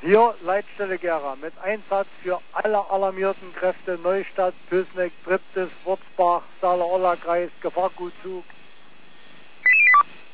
Hier Leitstelle Gera mit Einsatz für alle alarmierten Kräfte Neustadt, Püßneck, Triptis, Wurzbach, Saale-Orla-Kreis, Gefahrgutzug.